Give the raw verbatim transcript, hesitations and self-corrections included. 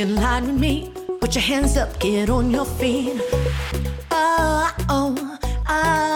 in line with me. Put your hands up, get on your feet. Oh, oh, I